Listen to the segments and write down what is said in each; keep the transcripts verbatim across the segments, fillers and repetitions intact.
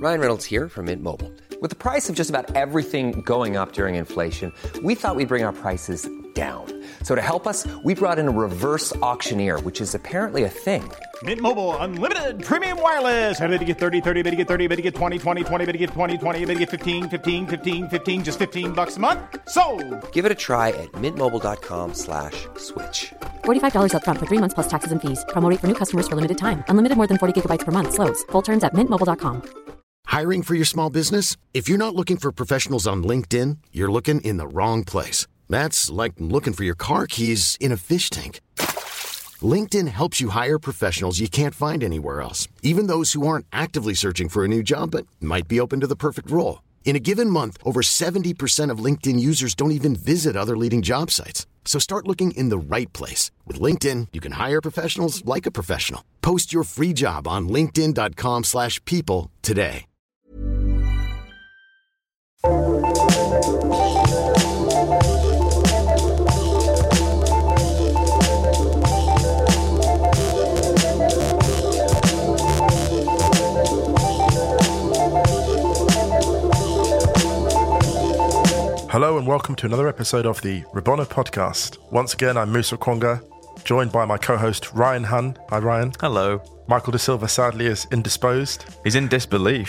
Ryan Reynolds here from Mint Mobile. With the price of just about everything going up during inflation, we thought we'd bring our prices down. So to help us, we brought in a reverse auctioneer, which is apparently a thing. Mint Mobile Unlimited Premium Wireless. How to get thirty, thirty, how to get thirty, how to get twenty, twenty, twenty, how to get twenty, twenty, how to get fifteen, fifteen, fifteen, fifteen, just fifteen bucks a month? Sold! Give it a try at mintmobile.com slash switch. forty-five dollars up front for three months plus taxes and fees. Promo rate for new customers for limited time. Unlimited more than forty gigabytes per month. Slows full terms at mint mobile dot com. Hiring for your small business? If you're not looking for professionals on LinkedIn, you're looking in the wrong place. That's like looking for your car keys in a fish tank. LinkedIn helps you hire professionals you can't find anywhere else, even those who aren't actively searching for a new job but might be open to the perfect role. In a given month, over seventy percent of LinkedIn users don't even visit other leading job sites. So start looking in the right place. With LinkedIn, you can hire professionals like a professional. Post your free job on linkedin.com slash people today. Hello and welcome to another episode of the Rabona podcast. Once again, I'm Musa Okwonga, joined by my co-host Ryan Hunn. Hi, Ryan. Hello. Michael De Silva sadly is indisposed. He's in disbelief.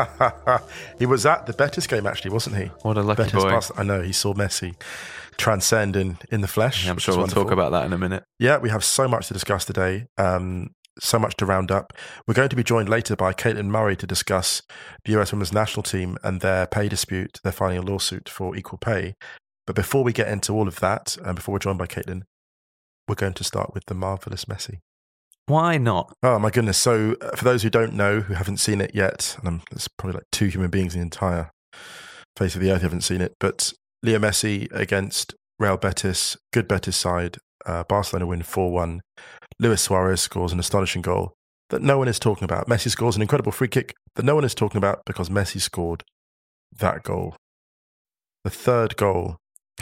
He was at the Betis game, actually, wasn't he? What a lucky Betis boy. Bas- I know, he saw Messi transcend in, in the flesh. Yeah, I'm sure we'll wonderful. talk about that in a minute. Yeah, we have so much to discuss today. Um, so much to round up. We're going to be joined later by Caitlin Murray to discuss the U S Women's National Team and their pay dispute. They're filing a lawsuit for equal pay. But before we get into all of that, and before we're joined by Caitlin, we're going to start with the marvellous Messi. Why not? Oh my goodness. So uh, for those who don't know, who haven't seen it yet, and I'm, there's probably like two human beings in the entire face of the earth who haven't seen it, but Leo Messi against Real Betis, good Betis side, uh, Barcelona win four one. Luis Suarez scores an astonishing goal that no one is talking about. Messi scores an incredible free kick that no one is talking about because Messi scored that goal. The third goal,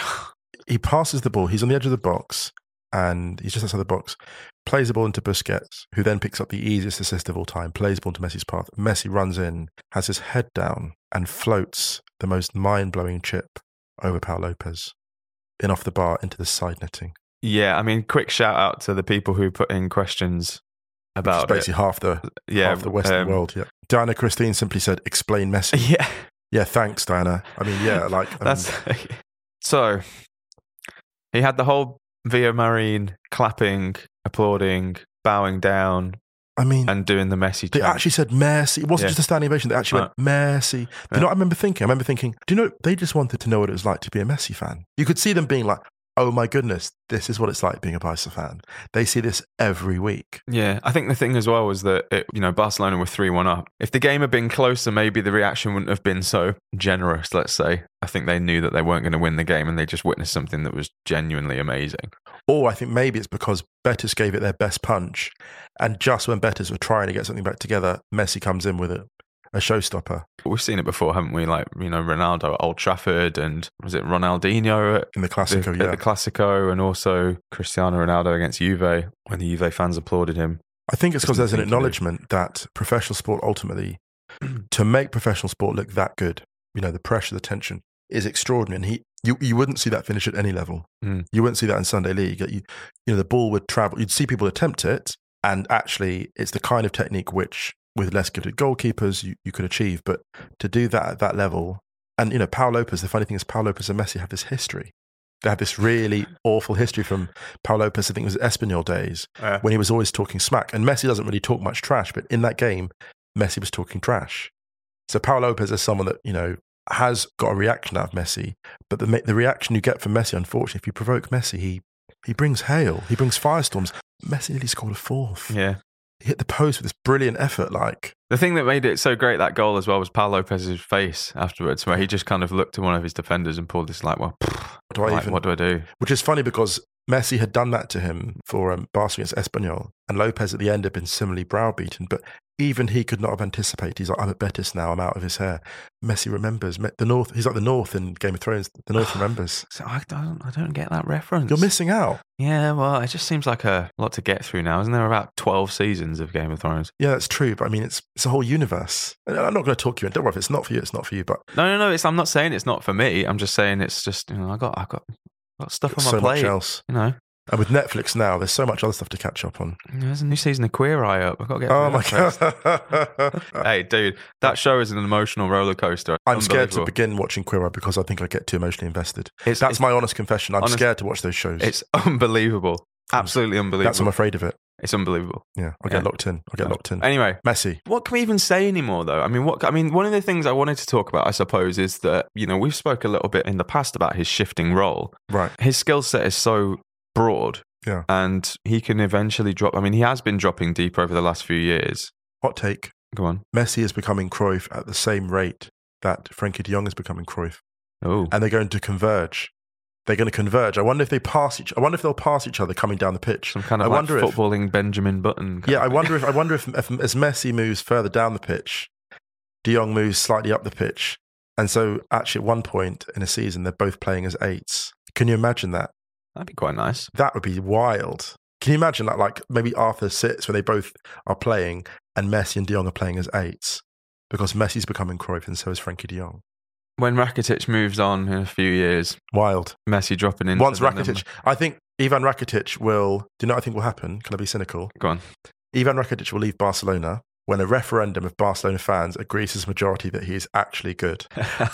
he passes the ball, he's on the edge of the box, and he's just outside the box, plays the ball into Busquets, who then picks up the easiest assist of all time, plays the ball into Messi's path. Messi runs in, has his head down, and floats the most mind-blowing chip over Pau Lopez, in off the bar into the side netting. Yeah, I mean, quick shout out to the people who put in questions about Which is basically it. half the yeah, half the Western um, world. Yeah, Diana Christine simply said, "Explain Messi." Yeah, yeah. Thanks, Diana. I mean, yeah, like um, that's so. He had the whole Via Marine clapping, applauding, bowing down. I mean, and doing the Messi they chant. actually said Messi. It wasn't Yeah. just a standing ovation. They actually Right. went Messi. You Yeah. know what I remember thinking? I remember thinking, do you know, they just wanted to know what it was like to be a Messi fan. You could see them being like, oh my goodness, this is what it's like being a Barca fan. They see this every week. Yeah, I think the thing as well was that, it, you know, Barcelona were three one up. If the game had been closer, maybe the reaction wouldn't have been so generous, let's say. I think they knew that they weren't going to win the game and they just witnessed something that was genuinely amazing. Or I think maybe it's because Betis gave it their best punch. And just when Betis were trying to get something back together, Messi comes in with it. A showstopper. We've seen it before, haven't we? Like, you know, Ronaldo at Old Trafford and was it Ronaldinho at In the Classico, the, yeah. at the Classico, and also Cristiano Ronaldo against Juve when the Juve fans applauded him. I think it's because Doesn't there's an think you do. acknowledgement that professional sport ultimately, to make professional sport look that good, you know, the pressure, the tension is extraordinary. And he, you, you wouldn't see that finish at any level. Mm. You wouldn't see that in Sunday League. You, you know, the ball would travel. You'd see people attempt it, and actually, it's the kind of technique which, with less gifted goalkeepers, you, you could achieve. But to do that at that level, and you know, Pau Lopez. The funny thing is, Pau Lopez and Messi have this history. They have this really awful history from Pau Lopez. I think it was Espanyol days Yeah. when he was always talking smack. And Messi doesn't really talk much trash, but in that game, Messi was talking trash. So Pau Lopez is someone that, you know, has got a reaction out of Messi, but the the reaction you get from Messi, unfortunately, if you provoke Messi, he he brings hail, he brings firestorms. Messi nearly scored a fourth. Yeah. He hit the post with this brilliant effort, like. The thing that made it so great, that goal as well, was Pau Lopez's face afterwards, where he just kind of looked to one of his defenders and pulled this like, well, What do I like, even? what do I do? Which is funny because Messi had done that to him for um, Barca against Espanyol, and Lopez at the end had been similarly browbeaten. But even he could not have anticipated. He's like, I'm at Betis now, I'm out of his hair. Messi remembers. Me- the North, he's like the North in Game of Thrones. The North remembers. So I don't, I don't get that reference. You're missing out. Yeah, well, it just seems like a lot to get through now. Isn't there about twelve seasons of Game of Thrones? Yeah, that's true. But I mean, it's it's a whole universe. And I'm not going to talk you in. Don't worry, if it's not for you, it's not for you. But No, no, no. It's, I'm not saying it's not for me. I'm just saying it's just, you know, I got, I got, got stuff on my so plate. much else. You know, And with Netflix now, there's so much other stuff to catch up on. there's a new season of Queer Eye up. I've got to get Oh through my that first. God. Hey, dude, that show is an emotional roller coaster. I'm scared to Unbelievable. begin watching Queer Eye because I think I get too emotionally invested. It's- That's it's- my honest confession. I'm honest- scared to watch those shows. It's unbelievable. Absolutely unbelievable. That's I'm afraid of it. It's unbelievable. Yeah, I'll get Yeah. locked in. I'll get locked in. Anyway, Messi. what can we even say anymore, though? I mean, what? I mean, one of the things I wanted to talk about, I suppose, is that, you know, we've spoke a little bit in the past about his shifting role. Right. His skill set is so broad, Yeah. and he can eventually drop. I mean, he has been dropping deep over the last few years. Hot take. Go on. Messi is becoming Cruyff at the same rate that Frankie de Jong is becoming Cruyff. Oh, And they're going to converge. They're going to converge. I wonder if they pass each I wonder if they'll pass each other coming down the pitch. some kind of I like wonder if footballing Benjamin Button. kind Yeah, of I thing. wonder if I wonder if, if as Messi moves further down the pitch, De Jong moves slightly up the pitch. And so actually at one point in a season they're both playing as eights. Can you imagine that? That'd be quite nice. That would be wild. Can you imagine that, like maybe Arthur sits where they both are playing and Messi and De Jong are playing as eights? Because Messi's becoming Cruyff and so is Frankie de Jong. When Rakitic moves on in a few years, Wild. Messi dropping in. Once Rakitic, I think Ivan Rakitic will, do you know what I think will happen? Can I be cynical? Go on. Ivan Rakitic will leave Barcelona when a referendum of Barcelona fans agrees as a majority that he is actually good.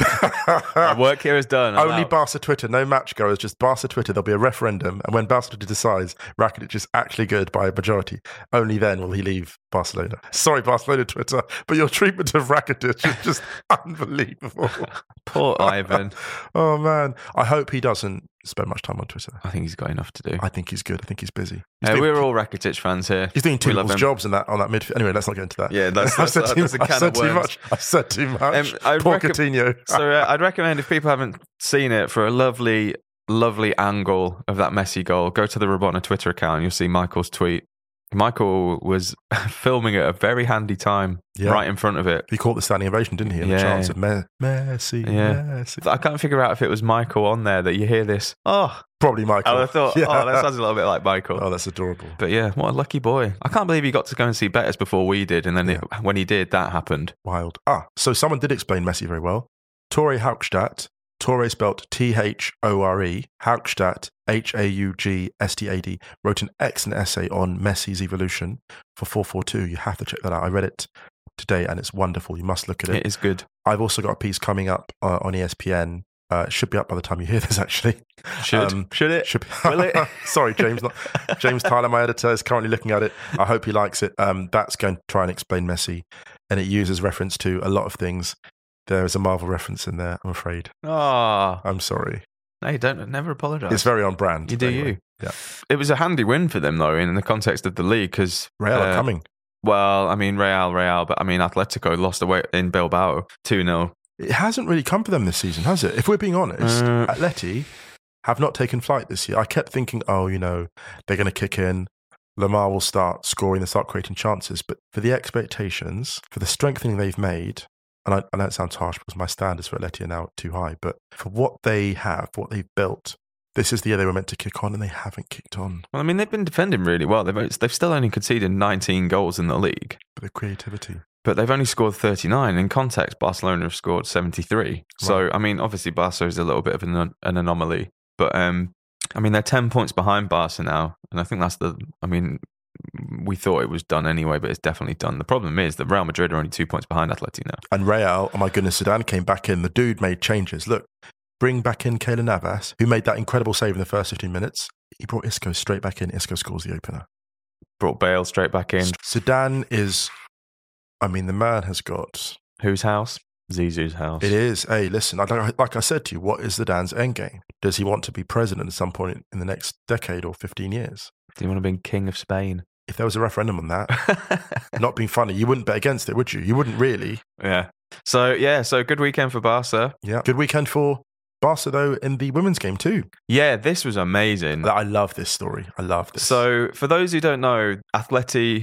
Our work here is done. I'm Only out. Barca Twitter, no match goers, just Barca Twitter. There'll be a referendum, and when Barca Twitter decides Rakitic is actually good by a majority, only then will he leave Barcelona. Sorry, Barcelona Twitter, but your treatment of Rakitic is just unbelievable. Poor Ivan. Oh man, I hope he doesn't spend much time on Twitter. I think he's got enough to do. I think he's good. I think he's busy. He's Uh, doing, we're all Rakitic fans here. he's doing two We love people's him. jobs in that on that midfield. Anyway, let's not get into that. Yeah, that's- I've said that's- too, that's a I've can said of too worms. much. I said too much. Um, I'd Poor recom- Coutinho. So uh, I'd recommend if people haven't seen it, for a lovely, lovely angle of that Messi goal, go to the Rabona Twitter account and you'll see Michael's tweet. Michael was filming at a very handy time, Yeah. right in front of it. He caught the standing ovation, didn't he? And Yeah. the chants of Me- Messi, Yeah. Messi. I can't figure out if it was Michael on there that you hear this. Oh, Probably Michael. I thought, Yeah. oh, that sounds a little bit like Michael. Oh, that's adorable. But yeah, what a lucky boy. I can't believe he got to go and see Betis before we did. And then it, when he did, that happened. Wild. Ah, so someone did explain Messi very well. Tore Haugstadt, Tore spelt T H O R E, Haugstadt, H A U G S T A D, wrote an excellent essay on Messi's evolution for four forty-two. You have to check that out. I read it today and it's wonderful. You must look at it. It is good. I've also got a piece coming up uh, on E S P N. Uh, it should be up by the time you hear this, actually. Should. Um, Should it? Should be. Will it? Sorry, James. Not, James Tyler, my editor, is currently looking at it. I hope he likes it. Um, that's going to try and explain Messi. And it uses reference to a lot of things. There is a Marvel reference in there, I'm afraid. Oh, I'm sorry. no, you don't. Never apologise. It's very on brand. You do anyway. you. Yeah. It was a handy win for them, though, in the context of the league, because Real are coming. Well, I mean, Real, Real, but I mean, Atletico lost away in Bilbao two nil. It hasn't really come for them this season, has it? If we're being honest, Uh, Atleti have not taken flight this year. I kept thinking, oh, you know, they're going to kick in. Lamar will start scoring, they'll start creating chances. But for the expectations, for the strengthening they've made, and I, I know it sounds harsh because my standards for Atleti are now too high, but for what they have, what they've built, this is the year they were meant to kick on and they haven't kicked on. Well, I mean, they've been defending really well. They've they've still only conceded nineteen goals in the league, But the creativity. but they've only scored thirty-nine. In context, Barcelona have scored seventy-three. So, Right. I mean, obviously, Barca is a little bit of an, an anomaly, but um, I mean, they're ten points behind Barca now, and I think that's the. I mean, we thought it was done anyway, but it's definitely done. The problem is that Real Madrid are only two points behind Atleti now. And Real, oh my goodness, Zidane came back in. The dude made changes. Look, bring back in Keylor Navas, who made that incredible save in the first fifteen minutes. He brought Isco straight back in. Isco scores the opener. Brought Bale straight back in. Zidane is, I mean, the man has got, Whose house? Zizou's house. it is, hey, listen, I don't, like I said to you, what is Zidane's endgame? Does he want to be president at some point in the next decade or fifteen years? Do you want to be king of Spain? If there was a referendum on that, not being funny, you wouldn't bet against it, would you? You wouldn't really. Yeah. So, yeah, so good weekend for Barca. Yeah. Good weekend for Barca, though, in the women's game, too. Yeah, this was amazing. I love this story. I love this. So, for those who don't know, Atleti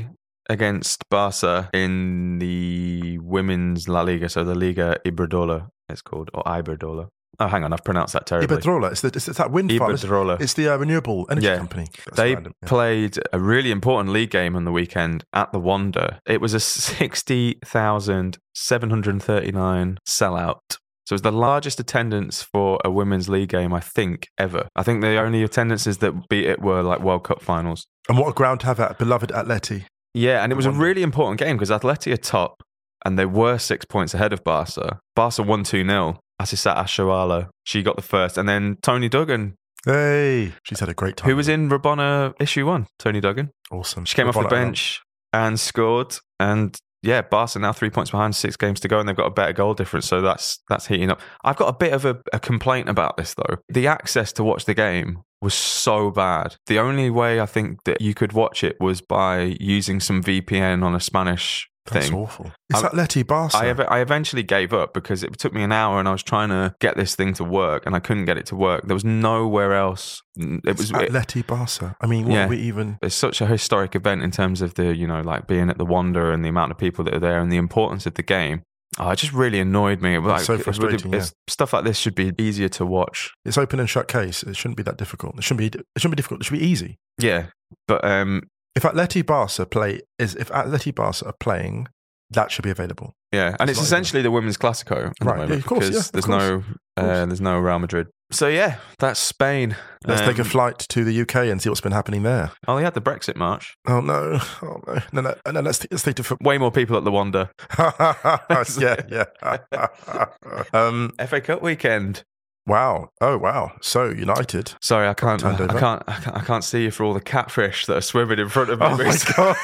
against Barca in the women's La Liga, so the Liga Iberdrola, it's called, or Iberdrola. Oh, hang on, I've pronounced that terribly. Iberdrola, it's, the, it's, it's that wind farm. Iberdrola. It's the uh, renewable energy yeah. company. That's they random, yeah. played a really important league game on the weekend at the Wanda. It was a sixty thousand seven hundred thirty-nine sellout. So it was the largest attendance for a women's league game, I think, ever. I think the only attendances that beat it were like World Cup finals. And what a ground to have at beloved Atleti. Yeah, and it was Wanda. a really important game because Atleti are top and they were six points ahead of Barca. Barca won two nil. Asisat Ashoala, she got the first. And then Tony Duggan. Hey, she's had a great time. Who was in Rabona issue one, Tony Duggan. Awesome. She came Rabona off the bench and scored. And yeah, Barca now three points behind, six games to go, and they've got a better goal difference. So that's that's heating up. I've got a bit of a, a complaint about this, though. The access to watch the game was so bad. The only way I think that you could watch it was by using some V P N on a Spanish That's thing. awful. It's I, Atleti Barca. I, ev- I eventually gave up because it took me an hour and I was trying to get this thing to work and I couldn't get it to work. There was nowhere else. It it's was Atleti Barca. I mean, what Yeah. are we even... It's such a historic event in terms of the, you know, like being at the Wanda and the amount of people that are there and the importance of the game. Oh, it just really annoyed me. Like, so it really- frustrating, it's- Stuff like this should be easier to watch. It's open and shut case. It shouldn't be that difficult. It shouldn't be. It shouldn't be difficult. It should be easy. Yeah, but um, If Atleti Barca play is if Atleti Barca are playing, that should be available. yeah, and it's, It's not essentially the women's Classico, at the Right, moment yeah, of course, because yeah, of there's course, no of uh, course. there's no Real Madrid. So yeah, that's Spain. Let's take a Um, flight to the U K and see what's been happening there. Oh, they had the Brexit march. Oh no! Oh no! No! No! no let's let's take to football. Way more people at the Wanda. yeah, yeah. um, F A Cup weekend. wow. Oh wow. So United. Sorry, I can't. Turned I over. can't. I can't. I can't see you for all the catfish that are swimming in front of me. Oh my god!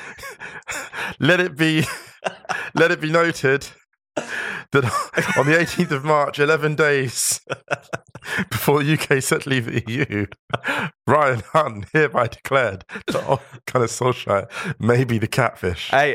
let it be. Let it be noted that on the eighteenth of March, eleven days before the U K set to leave the E U, Ryan Hunt hereby declared that Ole Gunnar Solskjaer may be the catfish. Hey,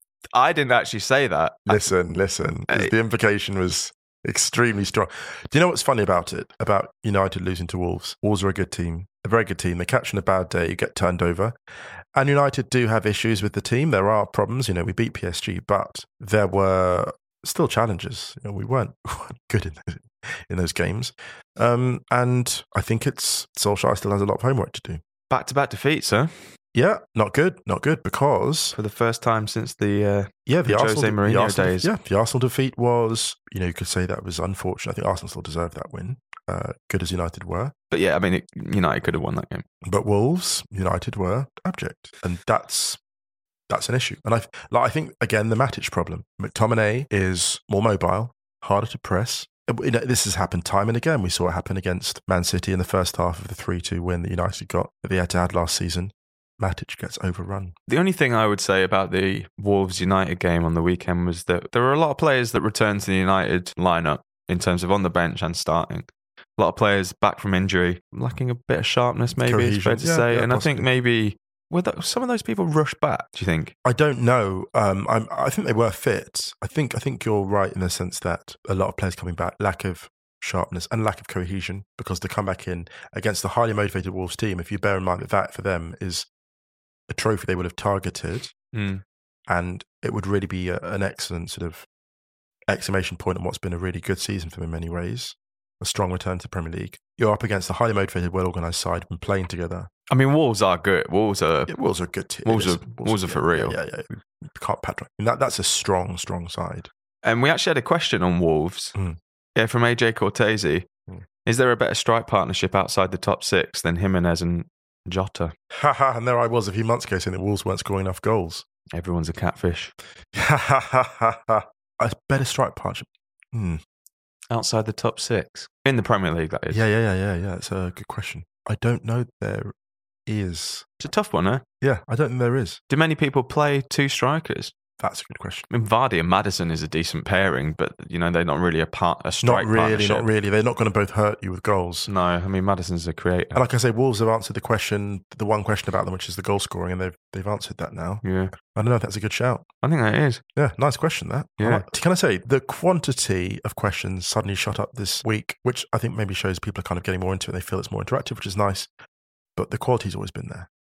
I didn't actually say that. Listen, listen. 'Cause Hey. the implication was extremely strong. Do you know what's funny about it? About United losing to Wolves? Wolves are a good team, a very good team. They catch on a bad day, you get turned over. And United do have issues with the team. There are problems. You know, we beat P S G, but there were still challenges. You know, we weren't, we weren't good in those, in those games. Um, and I think it's Solskjaer still has a lot of homework to do. Back-to-back defeats, huh? Yeah, not good, not good, because For the first time since the uh, yeah, the, The Arsenal, Jose the Mourinho Arsenal, days. Yeah, the Arsenal defeat was, you know, you could say that was unfortunate. I think Arsenal still deserved that win, uh, good as United were. But yeah, I mean, it, United could have won that game. But Wolves, United were abject, and that's that's an issue. And I, like, I think again the Matic problem. McTominay is more mobile, harder to press. You know, this has happened time and again. We saw it happen against Man City in the first half of the three two win that United got at the Etihad last season. Matic gets overrun. The only thing I would say about the Wolves United game on the weekend was that there were a lot of players that returned to the United lineup in terms of on the bench and starting. A lot of players back from injury, lacking a bit of sharpness, maybe it's fair to Cohesion. Yeah, say. yeah, and I think possibly. maybe were th- some of those people rushed back. Do you think? I don't know. Um, I'm, I think they were fit. I think I think you're right in the sense that a lot of players coming back, lack of sharpness and lack of cohesion, because to come back in against the highly motivated Wolves team, if you bear in mind that that for them is a trophy they would have targeted, Mm. and it would really be a, an excellent sort of exclamation point on what's been a really good season for them in many ways. A strong return to the Premier League. You're up against a highly motivated, well-organised side and playing together. I mean, Wolves are good. Wolves are. Yeah, Wolves are a good team. Wolves Listen, are- Wolves are for real. Yeah, yeah. yeah. You can't patronize. I mean, that, that's a strong, strong side. And we actually had a question on Wolves. Mm. Yeah, from A J Cortese. Mm. Is there a better strike partnership outside the top six than Jimenez and Jota? Haha, and there I was a few months ago saying that Wolves weren't scoring enough goals. Everyone's a catfish. Ha ha ha ha ha. A better strike partnership. Hmm. Outside the top six? In the Premier League, that is. Yeah, yeah, yeah, yeah, yeah. It's a good question. I don't know there is. It's a tough one, huh? Yeah, I don't think there is. Do many people play two strikers? That's a good question. I mean, Vardy and Maddison is a decent pairing, but, you know, they're not really a part, a strike Not really, partnership. not really. They're not going to both hurt you with goals. No, I mean, Maddison's a creator. And like I say, Wolves have answered the question, the one question about them, which is the goal scoring, and they've they've answered that now. Yeah, I don't know if that's a good shout. I think that is. Yeah, nice question, that. I Yeah. like- Can I say, the quantity of questions suddenly shot up this week, which I think maybe shows people are kind of getting more into it. They feel it's more interactive, which is nice. But the quality's always been there.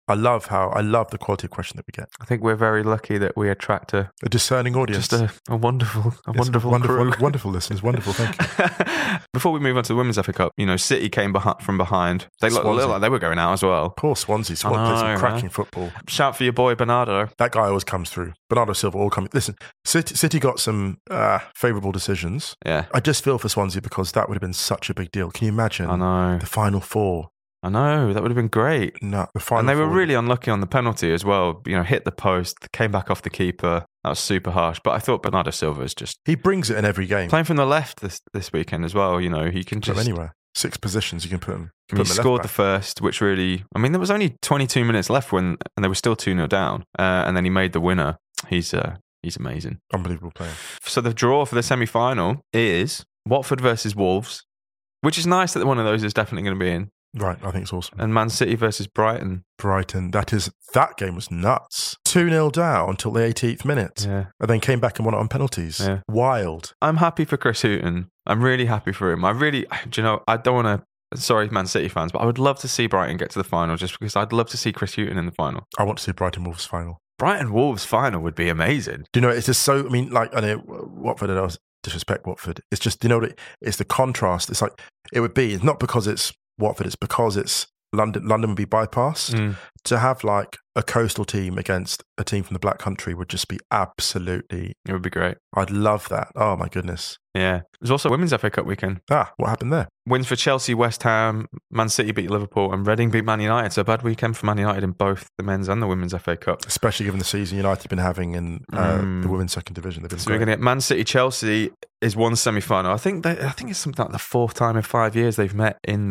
I love how I love the quality of question that we get. I think we're very lucky that we attract a A discerning audience. just a, a wonderful, a Yes, wonderful, wonderful, crew. wonderful listeners. Wonderful, thank you. Before we move on to the Women's F A Cup, you know, City came behind, from behind. They looked, Swansea. looked like they were going out as well. Poor Swansea squad I plays some know, cracking man. football. Shout for your boy Bernardo. That guy always comes through. Bernardo Silva all coming. Listen, City, City got some uh, favourable decisions. Yeah, I just feel for Swansea because that would have been such a big deal. Can you imagine I know. the final four? I know. That would have been great. No, the final And they were four. really unlucky on the penalty as well. You know, hit the post, came back off the keeper. That was super harsh. But I thought Bernardo Silva is just He brings it in every game. playing from the left this this weekend as well. You know, he can Put him just. anywhere. Six positions you can put him. I mean, he scored the first, which really. I mean, there was only twenty-two minutes left when, and they were still two nil down. Uh, and then he made the winner. He's uh, he's amazing. Unbelievable player. So the draw for the semi final is Watford versus Wolves, which is nice that one of those is definitely going to be in. Right, I think it's awesome. And Man City versus Brighton. Brighton, that is, that game was nuts. two nil down until the eighteenth minute. Yeah. And then came back and won it on penalties. Yeah. Wild. I'm happy for Chris Hughton. I'm really happy for him. I really, do you know, I don't want to, sorry, Man City fans, but I would love to see Brighton get to the final just because I'd love to see Chris Hughton in the final. I want to see Brighton Wolves final. Brighton Wolves final would be amazing. Do you know, it's just so, I mean, like, I know Watford, I don't disrespect Watford. It's just, you know what, it, it's the contrast. It's like, it would be, it's not because it's Watford, it's because it's London, London would be bypassed. Mm. To have like a coastal team against a team from the Black Country would just be absolutely, It would be great. I'd love that. Oh my goodness. Yeah. There's also Women's F A Cup weekend. Ah, what happened there? Wins for Chelsea, West Ham, Man City beat Liverpool, and Reading beat Man United. So a bad weekend for Man United in both the men's and the women's F A Cup. Especially given the season United have been having in uh, Mm. the women's second division. They've been So we're great. going to get Man City, Chelsea is one semi-final. I think they, I think it's something like the fourth time in five years they've met in the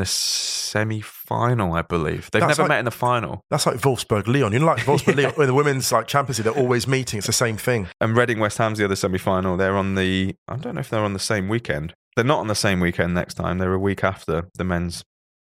semi-final. I believe they've That's never like- met in the final. That's like Wolfsburg Leon. You know, like Wolfsburg Leon in the women's like Champions League, they're always meeting. It's the same thing. And Reading, West Ham's the other semi-final. They're on the. I don't know if they're on the same weekend. They're not on the same weekend next time. They're a week after the men's.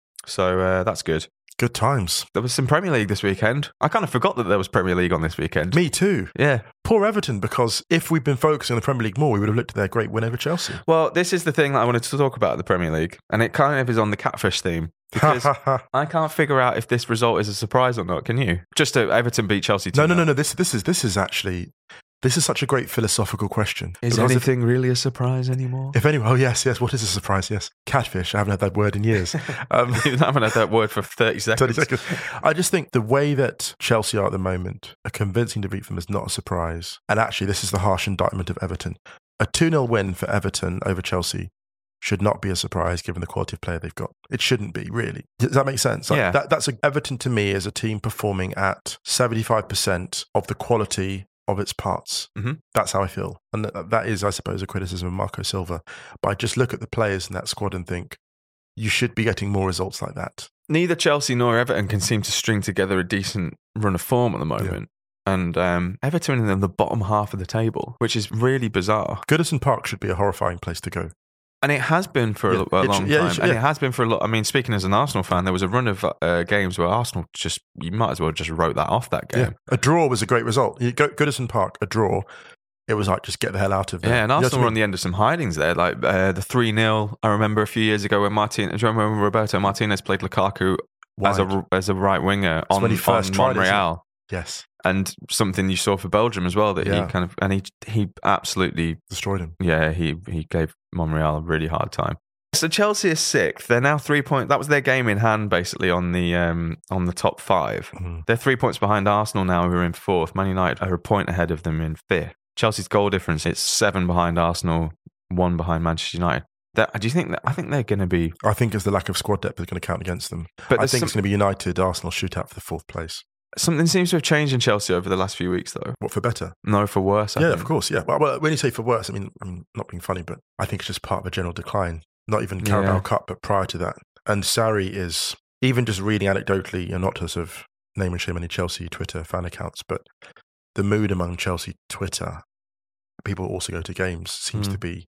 So uh, that's good. Good times. There was some Premier League this weekend. I kind of forgot that there was Premier League on this weekend. Me too. Yeah. Poor Everton, because if we'd been focusing on the Premier League more, we would have looked at their great win over Chelsea. Well, this is the thing that I wanted to talk about at the Premier League, and it kind of is on the catfish theme. Because I can't figure out if this result is a surprise or not. Can you? Just uh, Everton beat Chelsea. No, no, no, no. This, this is this is actually this is such a great philosophical question. Is Because if- anything really a surprise anymore? If anyone, oh yes, yes. What is a surprise? Yes, catfish. I haven't had that word in years. Um, I haven't had that word for thirty seconds. thirty seconds. I just think the way that Chelsea are at the moment, a convincing defeat for them is not a surprise. And actually, this is the harsh indictment of Everton. A two nil win for Everton over Chelsea should not be a surprise given the quality of player they've got. It shouldn't be, really. Does that make sense? Like, Yeah. That, that's a, Everton to me is a team performing at seventy-five percent of the quality of its parts. Mhm. That's how I feel. And th- that is, I suppose, a criticism of Marco Silva. But I just look at the players in that squad and think, you should be getting more results like that. Neither Chelsea nor Everton can seem to string together a decent run of form at the moment. And um, Everton are in the bottom half of the table, which is really bizarre. Goodison Park should be a horrifying place to go. And it has been for a, Yeah, lo- a it long should- yeah, it time. should- And yeah. it has been for a lot. I mean, speaking as an Arsenal fan, there was a run of uh, games where Arsenal just, you might as well just wrote that off that game. A draw was a great result. You go Goodison Park, a draw. It was like, just get the hell out of there. Yeah, and You know what Arsenal I were on mean? the end of some hidings there, like uh, the three nil. I remember a few years ago when Martin, do you remember when Roberto Martinez played Lukaku as a Wide. as a right winger on, when he on first tried it, isn't it? Monreal, Yes, and something you saw for Belgium as well that Yeah. he kind of and he he absolutely destroyed him. yeah he he gave Monreal a really hard time. So Chelsea is sixth. They're now three points. That was their game in hand, basically on the um, on the top five. Mhm. They're three points behind Arsenal now, who are in fourth. Man United are a point ahead of them in fifth. Chelsea's goal difference is seven behind Arsenal, one behind Manchester United. That, do you think that? I think they're going to be. I think it's the lack of squad depth that's going to count against them. But I there's think some- it's going to be United, Arsenal shootout for the fourth place. Something seems to have changed in Chelsea over the last few weeks, though. What, for better? No, for worse. I yeah, think. of course. Yeah. Well, well, when you say for worse, I mean, I'm not being funny, but I think it's just part of a general decline. Not even Carabao Yeah. Cup, but prior to that. And Sarri is, even just reading anecdotally, you know, not to sort of name and shame any Chelsea Twitter fan accounts, but the mood among Chelsea Twitter, people who also go to games, seems Mm. to be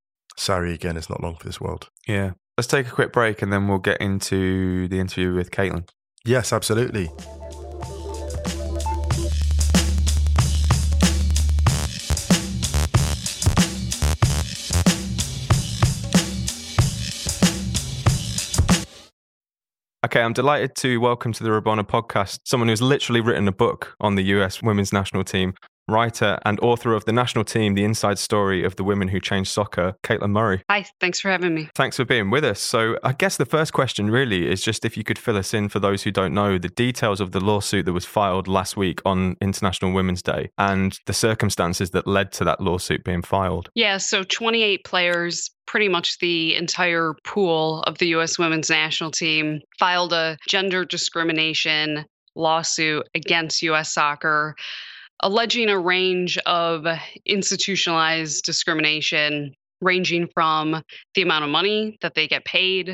Sarri again is not long for this world. Yeah. Let's take a quick break and then we'll get into the interview with Caitlin. Yes, absolutely. Okay, I'm delighted to welcome to the Rabona podcast someone who's literally written a book on the U S women's national team, writer and author of The National Team, The Inside Story of the Women Who Changed Soccer, Caitlin Murray. Hi, thanks for having me. Thanks for being with us. So I guess the first question really is just if you could fill us in, for those who don't know, the details of the lawsuit that was filed last week on International Women's Day and the circumstances that led to that lawsuit being filed. Yeah, so twenty-eight players, pretty much the entire pool of the U S women's national team, filed a gender discrimination lawsuit against U S Soccer, alleging a range of institutionalized discrimination, ranging from the amount of money that they get paid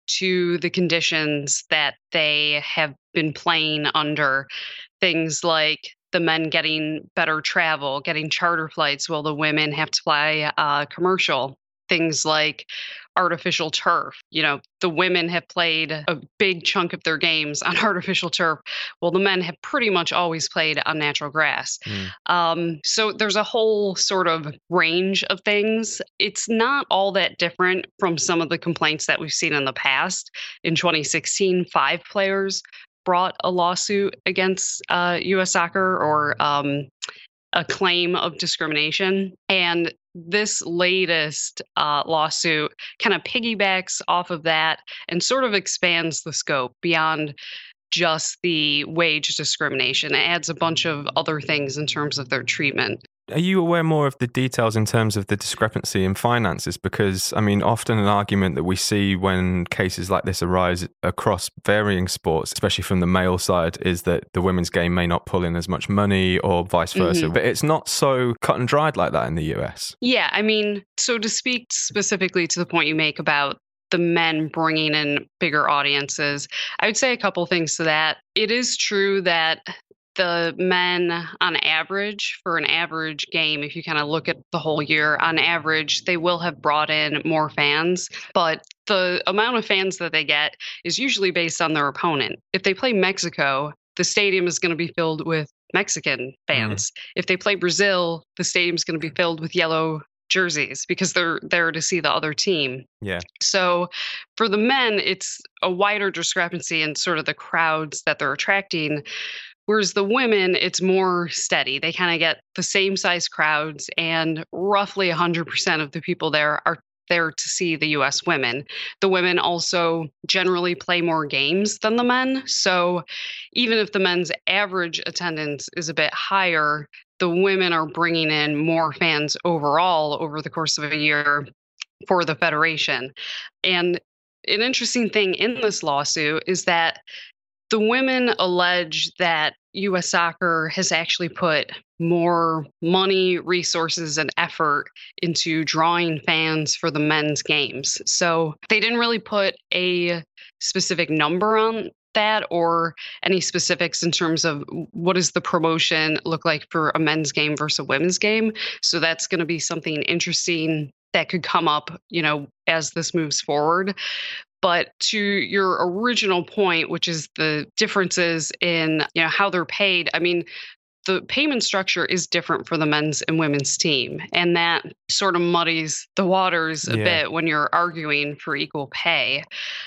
to the conditions that they have been playing under. Things like the men getting better travel, getting charter flights, while the women have to fly uh, commercial. Things like artificial turf. You know, the women have played a big chunk of their games on artificial turf, while the men have pretty much always played on natural grass. Mm. Um, so there's a whole sort of range of things. It's not all that different from some of the complaints that we've seen in the past. In twenty sixteen, five players brought a lawsuit against uh, U S Soccer or um, a claim of discrimination. And this latest uh, lawsuit kind of piggybacks off of that and sort of expands the scope beyond just the wage discrimination. It adds a bunch of other things in terms of their treatment. Are you aware more of the details in terms of the discrepancy in finances? Because, I mean, often an argument that we see when cases like this arise across varying sports, especially from the male side, is that the women's game may not pull in as much money or vice versa. Mm-hmm. But it's not so cut and dried like that in the U S. Yeah, I mean, so to speak specifically to the point you make about the men bringing in bigger audiences, I would say a couple things to that. It is true that the men on average, for an average game, if you kind of look at the whole year, on average, they will have brought in more fans, but the amount of fans that they get is usually based on their opponent. If they play Mexico, the stadium is going to be filled with Mexican fans. Mm. If they play Brazil, the stadium is going to be filled with yellow jerseys because they're there to see the other team. Yeah. So for the men, it's a wider discrepancy in sort of the crowds that they're attracting. Whereas the women, it's more steady. They kind of get the same size crowds, and roughly one hundred percent of the people there are there to see the U S women. The women also generally play more games than the men. So even if the men's average attendance is a bit higher, the women are bringing in more fans overall over the course of a year for the federation. And an interesting thing in this lawsuit is that the women allege that U S Soccer has actually put more money, resources, and effort into drawing fans for the men's games. So they didn't really put a specific number on that or any specifics in terms of what does the promotion look like for a men's game versus a women's game. So that's going to be something interesting that could come up, you know, as this moves forward. But to your original point, which is the differences in, you know, how they're paid, I mean, the payment structure is different for the men's and women's team. And that sort of muddies the waters a yeah. bit when you're arguing for equal pay.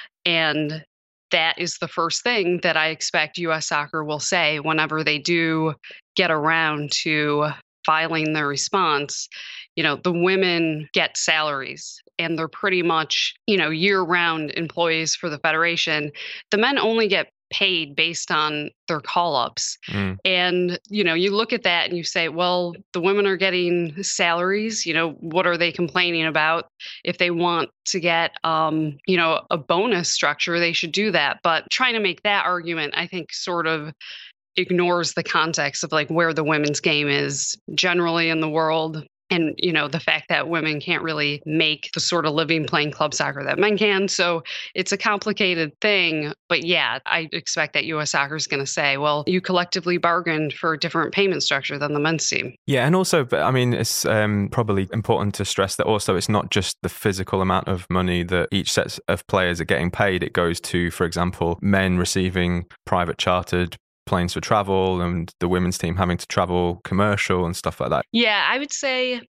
And that is the first thing that I expect U S Soccer will say whenever they do get around to filing their response. You know, the women get salaries and they're pretty much, you know, year-round employees for the federation. The men only get paid based on their call-ups. Mm. And, you know, you look at that and you say, well, the women are getting salaries. You know, what are they complaining about? If they want to get, um, you know, a bonus structure, they should do that. But trying to make that argument, I think, sort of ignores the context of like where the women's game is generally in the world. And, you know, the fact that women can't really make the sort of living playing club soccer that men can. So it's a complicated thing. But yeah, I expect that U S Soccer is going to say, well, you collectively bargained for a different payment structure than the men's team. Yeah. And also, but I mean, it's um, probably important to stress that also it's not just the physical amount of money that each set of players are getting paid. It goes to, for example, men receiving private chartered planes for travel and the women's team having to travel commercial and stuff like that. Yeah, I would say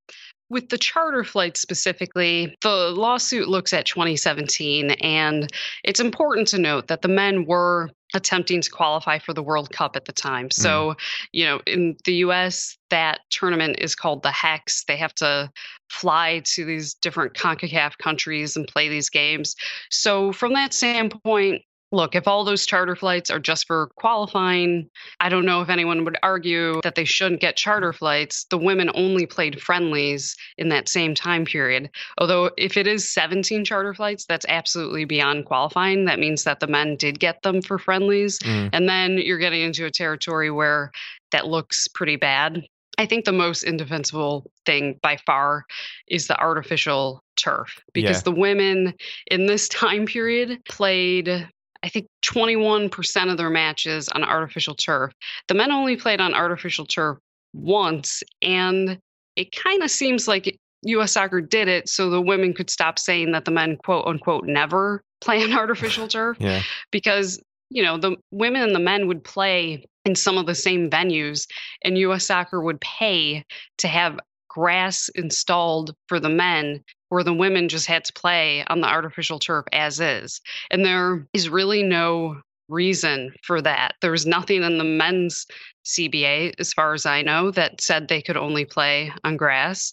with the charter flights specifically, the lawsuit looks at twenty seventeen, and it's important to note that the men were attempting to qualify for the World Cup at the time. So, mm. you know, in the U S, that tournament is called the HEX. They have to fly to these different CONCACAF countries and play these games. So from that standpoint, look, if all those charter flights are just for qualifying, I don't know if anyone would argue that they shouldn't get charter flights. The women only played friendlies in that same time period. Although if it is seventeen charter flights, that's absolutely beyond qualifying. That means that the men did get them for friendlies. Mm. And then you're getting into a territory where that looks pretty bad. I think the most indefensible thing by far is the artificial turf, because yeah. the women in this time period played, I think, twenty-one percent of their matches on artificial turf. The men only played on artificial turf once, and it kind of seems like U S Soccer did it so the women could stop saying that the men, quote unquote, never play on artificial turf. Yeah. Because, you know, the women and the men would play in some of the same venues, and U S Soccer would pay to have grass installed for the men, where the women just had to play on the artificial turf as is. And there is really no reason for that. There was nothing in the men's C B A, as far as I know, that said they could only play on grass.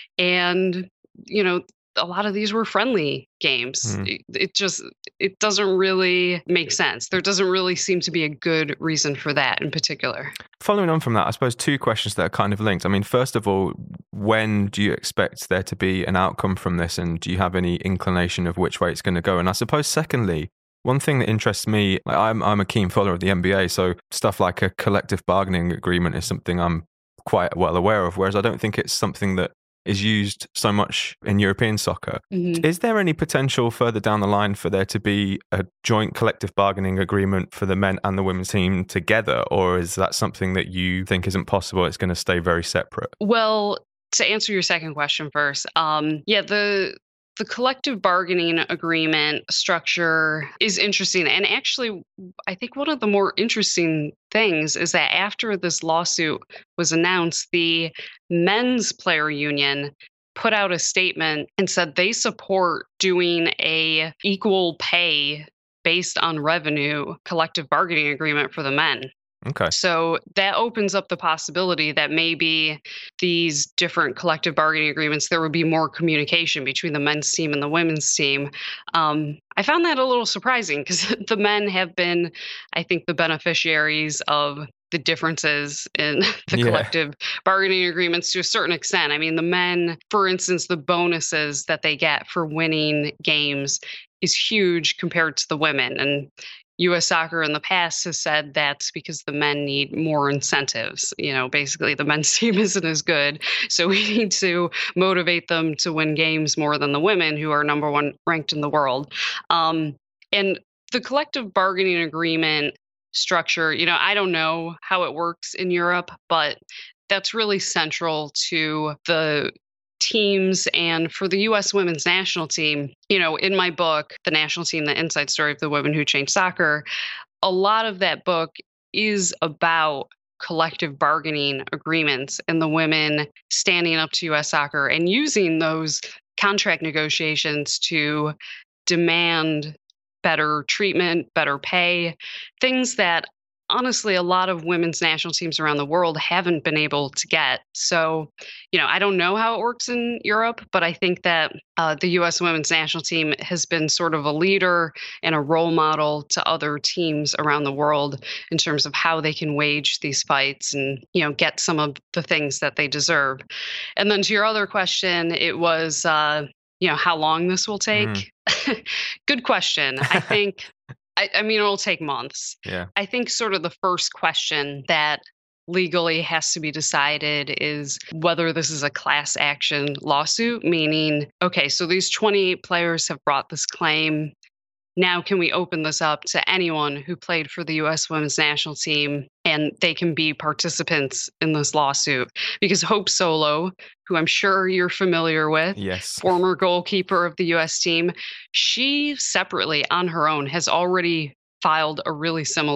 And, you know, a lot of these were friendly games. Mm. It, it just, it doesn't really make sense. There doesn't really seem to be a good reason for that in particular. Following on from that, I suppose two questions that are kind of linked. I mean, first of all, when do you expect there to be an outcome from this? And do you have any inclination of which way it's going to go? And I suppose secondly, one thing that interests me, like I'm, I'm a keen follower of the N B A, so stuff like a collective bargaining agreement is something I'm quite well aware of, whereas I don't think it's something that is used so much in European soccer. Mm-hmm. Is there any potential further down the line for there to be a joint collective bargaining agreement for the men and the women's team together, or is that something that you think isn't possible? It's going to stay very separate? Well, to answer your second question first, um, yeah, the the collective bargaining agreement structure is interesting. And actually, I think one of the more interesting things is that after this lawsuit was announced, the men's player union put out a statement and said they support doing a equal pay based on revenue collective bargaining agreement for the men. Okay. So that opens up the possibility that maybe these different collective bargaining agreements, there would be more communication between the men's team and the women's team. Um, I found that a little surprising because the men have been, I think, the beneficiaries of the differences in the yeah. collective bargaining agreements to a certain extent. I mean, the men, for instance, the bonuses that they get for winning games is huge compared to the women. And U S Soccer in the past has said that's because the men need more incentives. You know, basically the men's team isn't as good, so we need to motivate them to win games more than the women, who are number one ranked in the world. Um, and the collective bargaining agreement structure, you know, I don't know how it works in Europe, but that's really central to the teams. And for the U S women's national team, you know, in my book, The National Team, The Inside Story of the Women Who Changed Soccer, a lot of that book is about collective bargaining agreements and the women standing up to U S Soccer and using those contract negotiations to demand better treatment, better pay, things that honestly, a lot of women's national teams around the world haven't been able to get. So, you know, I don't know how it works in Europe, but I think that uh, the U S women's national team has been sort of a leader and a role model to other teams around the world in terms of how they can wage these fights and, you know, get some of the things that they deserve. And then to your other question, it was, uh, you know, how long this will take. Mm. Good question. I think I, I mean, it'll take months. Yeah. I think sort of the first question that legally has to be decided is whether this is a class action lawsuit, meaning, okay, so these twenty-eight players have brought this claim. Now, can we open this up to anyone who played for the U S women's national team and they can be participants in this lawsuit? Because Hope Solo, who I'm sure you're familiar with, yes, former goalkeeper of the U S team, she separately on her own has already filed a really similar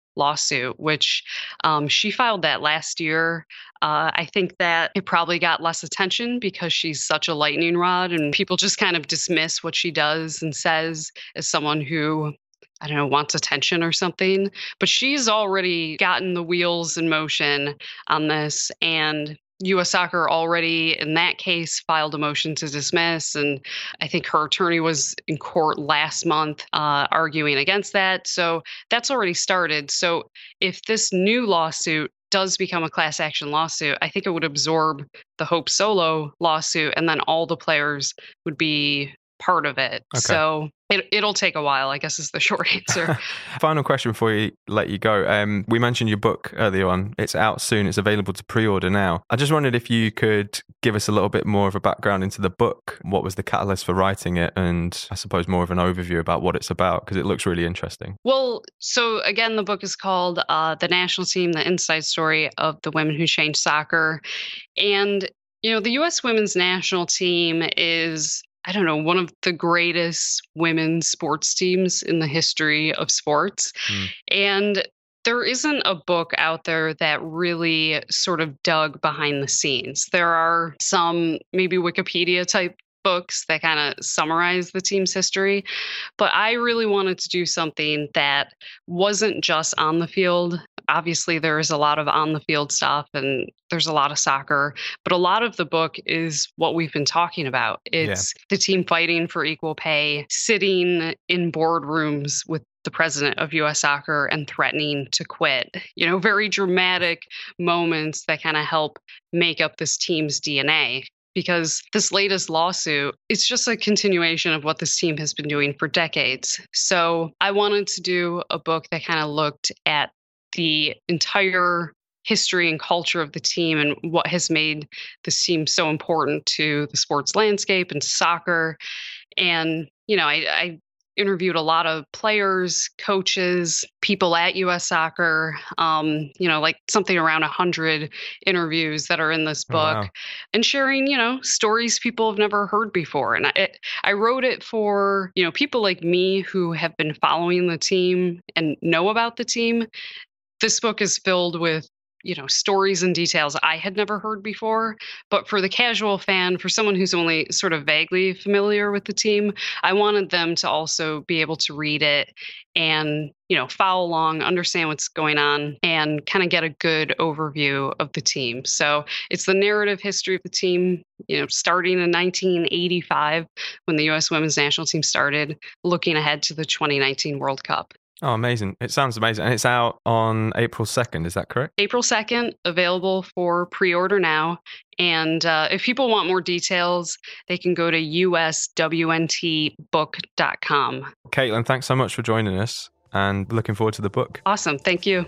lawsuit, which um, she filed that last year. Uh, I think that it probably got less attention because she's such a lightning rod and people just kind of dismiss what she does and says as someone who, I don't know, wants attention or something. But she's already gotten the wheels in motion on this, and U S Soccer already, in that case, filed a motion to dismiss. And I think her attorney was in court last month uh, arguing against that. So that's already started. So if this new lawsuit does become a class action lawsuit, I think it would absorb the Hope Solo lawsuit, and then all the players would be part of it. Okay. So it, it'll take a while, I guess, is the short answer. Final question before we let you go. Um, we mentioned your book earlier on. It's out soon. It's available to pre-order now. I just wondered if you could give us a little bit more of a background into the book. What was the catalyst for writing it? And I suppose more of an overview about what it's about, because it looks really interesting. Well, so again, the book is called uh, The National Team, The Inside Story of the Women Who Changed Soccer. And, you know, the U S women's national team is, I don't know, one of the greatest women's sports teams in the history of sports. Mm. And there isn't a book out there that really sort of dug behind the scenes. There are some maybe Wikipedia type books that kind of summarize the team's history, but I really wanted to do something that wasn't just on the field. Obviously, there is a lot of on the field stuff and there's a lot of soccer, but a lot of the book is what we've been talking about. It's yeah. the team fighting for equal pay, sitting in boardrooms with the president of U S Soccer and threatening to quit. You know, very dramatic moments that kind of help make up this team's D N A. Because this latest lawsuit, it's just a continuation of what this team has been doing for decades. So I wanted to do a book that kind of looked at the entire history and culture of the team and what has made this team so important to the sports landscape and soccer. And, you know, I, I interviewed a lot of players, coaches, people at U S Soccer, um, you know, like something around one hundred interviews that are in this book, oh, wow. and sharing, you know, stories people have never heard before. And I, I wrote it for, you know, people like me who have been following the team and know about the team. This book is filled with, you know, stories and details I had never heard before. But for the casual fan, for someone who's only sort of vaguely familiar with the team, I wanted them to also be able to read it and, you know, follow along, understand what's going on, and kind of get a good overview of the team. So it's the narrative history of the team, you know, starting in nineteen eighty-five when the U S women's national team started, looking ahead to the twenty nineteen World Cup. Oh, amazing. It sounds amazing. And it's out on April second, is that correct? April second, available for pre-order now. And uh, if people want more details, they can go to U S W N T book dot com. Caitlin, thanks so much for joining us and looking forward to the book. Awesome. Thank you.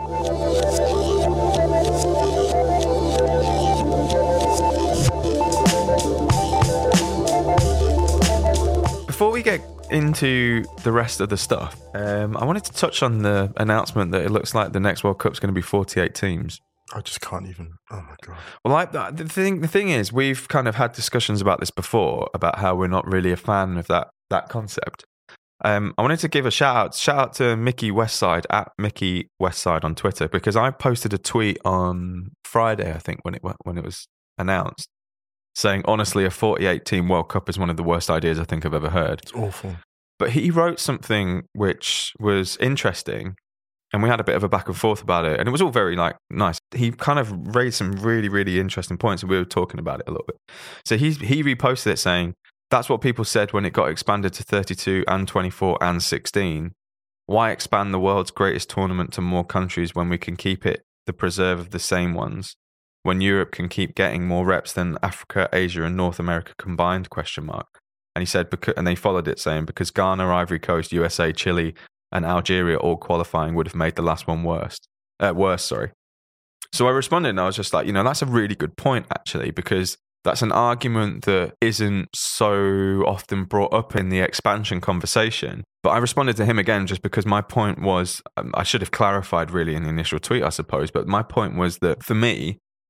Before we get into the rest of the stuff, um, I wanted to touch on the announcement that it looks like the next World Cup's going to be forty-eight teams. I just can't even. Oh my god! Well, like the thing, the thing is, we've kind of had discussions about this before about how we're not really a fan of that that concept. Um, I wanted to give a shout out, shout out to Mickey Westside at Mickey Westside on Twitter, because I posted a tweet on Friday, I think, when it when it was announced, saying, honestly, a forty-eight team World Cup is one of the worst ideas I think I've ever heard. It's awful. But he wrote something which was interesting, and we had a bit of a back and forth about it, and it was all very like nice. He kind of raised some really, really interesting points, and we were talking about it a little bit. So he he reposted it saying, that's what people said when it got expanded to thirty-two and twenty-four and sixteen. Why expand the world's greatest tournament to more countries when we can keep it the preserve of the same ones? When Europe can keep getting more reps than Africa, Asia, and North America combined? Question mark. And he said, because, and they followed it saying, because Ghana, Ivory Coast, U S A, Chile, and Algeria all qualifying would have made the last one worse. Uh, worse, sorry. So I responded, and I was just like, you know, that's a really good point, actually, because that's an argument that isn't so often brought up in the expansion conversation. But I responded to him again just because my point was, um, I should have clarified really in the initial tweet, I suppose, but my point was that for me,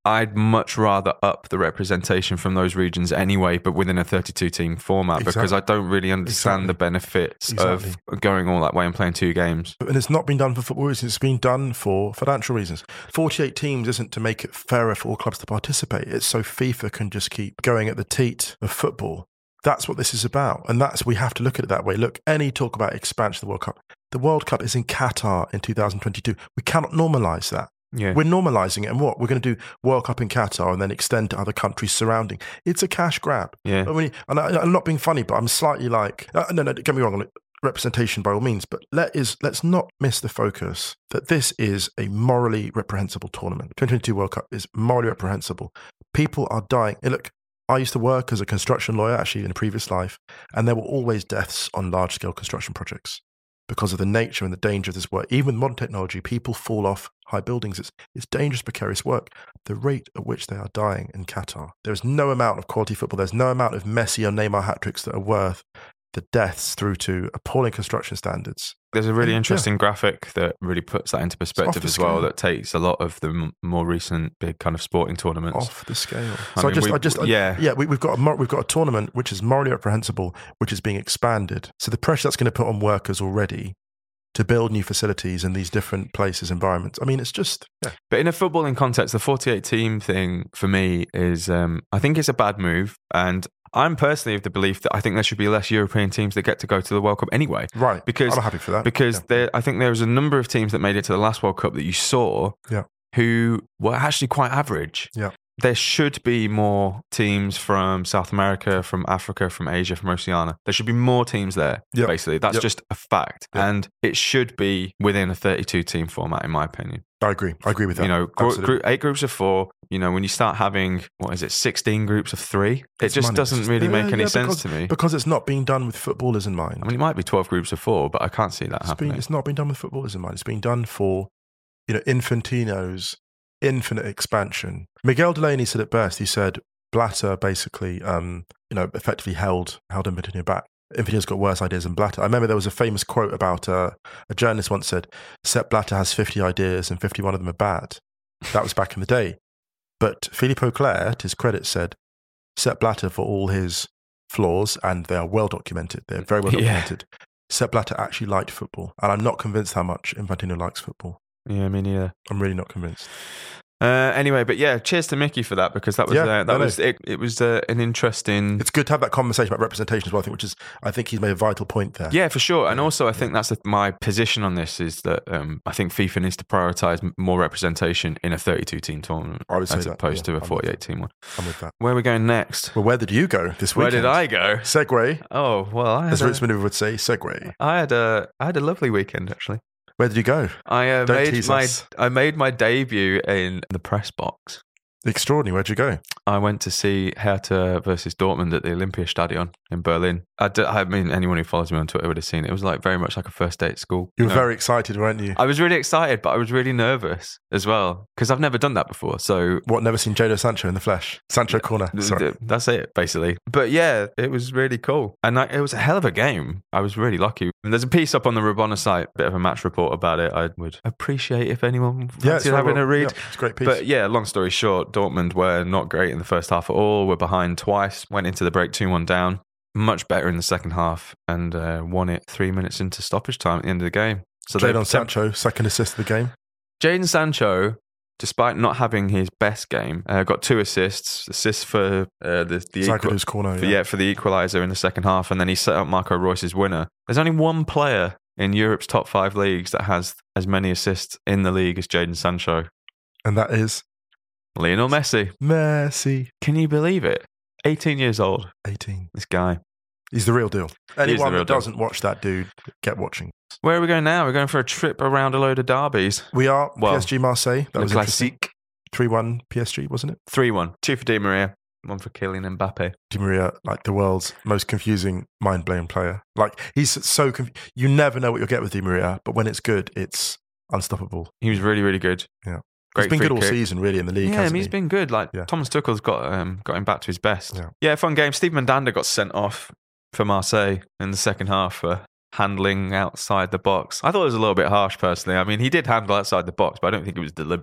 I'd much rather up the representation from those regions anyway, but within a thirty-two team format, Exactly. because I don't really understand Exactly. the benefits Exactly. of going all that way and playing two games. And it's not been done for football reasons, it's been done for financial reasons. forty-eight teams isn't to make it fairer for all clubs to participate. It's so FIFA can just keep going at the teat of football. That's what this is about. And that's, we have to look at it that way. Look, any talk about expansion of the World Cup, the World Cup is in Qatar in two thousand twenty-two. We cannot normalise that. Yeah. We're normalising it. And what? We're going to do World Cup in Qatar and then extend to other countries surrounding. It's a cash grab. Yeah. I mean, and I, I'm not being funny, but I'm slightly like, uh, no, no, get me wrong, representation by all means, but let is, let's not miss the focus that this is a morally reprehensible tournament. twenty twenty-two World Cup is morally reprehensible. People are dying. Hey, look, I used to work as a construction lawyer, actually, in a previous life, and there were always deaths on large-scale construction projects because of the nature and the danger of this work. Even with modern technology, people fall off high buildings. It's, it's dangerous, precarious work. The rate at which they are dying in Qatar, there is no amount of quality football, there's no amount of Messi or Neymar hat-tricks that are worth the deaths through to appalling construction standards. There's a really Yeah. interesting graphic that really puts that into perspective the as well, scale. that takes a lot of the m- more recent big kind of sporting tournaments. Off the scale. I So I, mean, just, we- I just, I- yeah. yeah, we, we've got a, mor- we've got a tournament which is morally reprehensible, which is being expanded. So the pressure that's going to put on workers already to build new facilities in these different places, environments. I mean, it's just, yeah. But in a footballing context, the forty-eight team thing for me is, um, I think it's a bad move. And I'm personally of the belief that I think there should be less European teams that get to go to the World Cup anyway. Right. Because I'm happy for that. Because Yeah. there, I think there was a number of teams that made it to the last World Cup that you saw Yeah. who were actually quite average. Yeah. There should be more teams from South America, from Africa, from Asia, from Oceania. There should be more teams there, Yep. basically. That's Yep. just a fact. Yep. And it should be within a thirty-two team format, in my opinion. I agree. I agree with that. You know, gr- Absolutely. group, eight groups of four, you know, when you start having, what is it, sixteen groups of three, it It's just money. doesn't It's just- really yeah, make any yeah, sense because, to me. Because it's not being done with footballers in mind. I mean, it might be twelve groups of four, but I can't see that It's, happening. been, it's not been done with footballers in mind. It's been done for, you know, Infantino's infinite expansion. Miguel Delaney said it best. He said Blatter basically, um, you know, effectively held held Infantino back. Infantino's got worse ideas than Blatter. I remember there was a famous quote about uh, a journalist once said, Sepp Blatter has fifty ideas and fifty-one of them are bad. That was back in the day. But Philippe Auclair, to his credit, said Sepp Blatter, for all his flaws, and they are well documented, they're very well Yeah. documented, Sepp Blatter actually liked football. And I'm not convinced how much Infantino likes football. Yeah, I mean, yeah. I'm really not convinced. Uh, anyway, but yeah, cheers to Mickey for that, because that was Yeah, uh, that no, no. was it. It was uh, an interesting. It's good to have that conversation about representation as well, I think, which is, I think he's made a vital point there. Yeah, for sure. And also, I think that's the, my position on this is that um, I think FIFA needs to prioritise m- more representation in a thirty-two team tournament I would say as that, opposed yeah, to a I'm with forty-eight that. team one. I'm with that. Where are we going next? Well, where did you go this Where weekend? did I go? Segway, Oh, well, I had, as Roots a, Maneuver would say, segway. I had a I had a lovely weekend actually. Where did you go? I uh, Don't made tease my us. I made my debut in the press box. Extraordinary. Where'd you go? I went to see Hertha versus Dortmund at the Olympiastadion in Berlin. I, d- I mean, anyone who follows me on Twitter would have seen it. It was like very much like a first day at school. You were know? very excited, weren't you? I was really excited, but I was really nervous as well because I've never done that before. So What, never seen Jadon Sancho in the flesh? Sancho corner. th- Sorry. th- that's it, basically. But yeah, it was really cool. And I, it was a hell of a game. I was really lucky. And there's a piece up on the Rabona site, bit of a match report about it. I would appreciate if anyone Yeah, it's fancied very having well- a read. yeah, it's a great piece. But yeah, long story short, Dortmund were not great in the first half at all. Were behind twice, went into the break two one down. Much better in the second half and uh, won it three minutes into stoppage time at the end of the game. So they- Jadon Sancho, second assist of the game. Jadon Sancho, despite not having his best game, uh, got two assists. Assists for uh, the the equal, Zagadu's corner. for, Yeah. yeah, for the equaliser in the second half, and then he set up Marco Reus's winner. There's only one player in Europe's top five leagues that has as many assists in the league as Jadon Sancho. And that is Lionel Messi. Messi. Can you believe it? eighteen years old, eighteen. this guy. He's the real deal. the Anyone real that deal. doesn't watch that dude, get watching. Where are we going now? We're going for a trip around a load of derbies. We are Well, P S G Marseille. That Le was interesting. Classique. three one P S G, wasn't it? three one. Two for Di Maria, one for Kylian Mbappe. Di Maria, like the world's most confusing, mind-blowing player. Like, he's so conf- you never know what you'll get with Di Maria, but when it's good, it's unstoppable. He was really, really good. Yeah. Great he's been free good all kick. season, really, in the league, Yeah, I hasn't mean, he's he? been good. Like Yeah. Thomas Tuchel's got um, got him back to his best. Yeah. Yeah, fun game. Steve Mandanda got sent off for Marseille in the second half for handling outside the box. I thought it was a little bit harsh, personally. I mean, he did handle outside the box, but I don't think it was deliberate.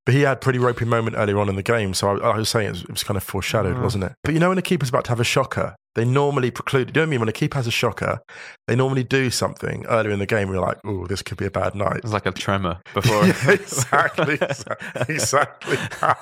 But he had a pretty ropey moment earlier on in the game, so I, I was saying it was, it was kind of foreshadowed, uh. wasn't it? But you know when a keeper's about to have a shocker, they normally preclude, you know what I mean? When a keeper has a shocker, they normally do something earlier in the game where you're like, oh, this could be a bad night. It's like a tremor before. Yeah, exactly. Exactly.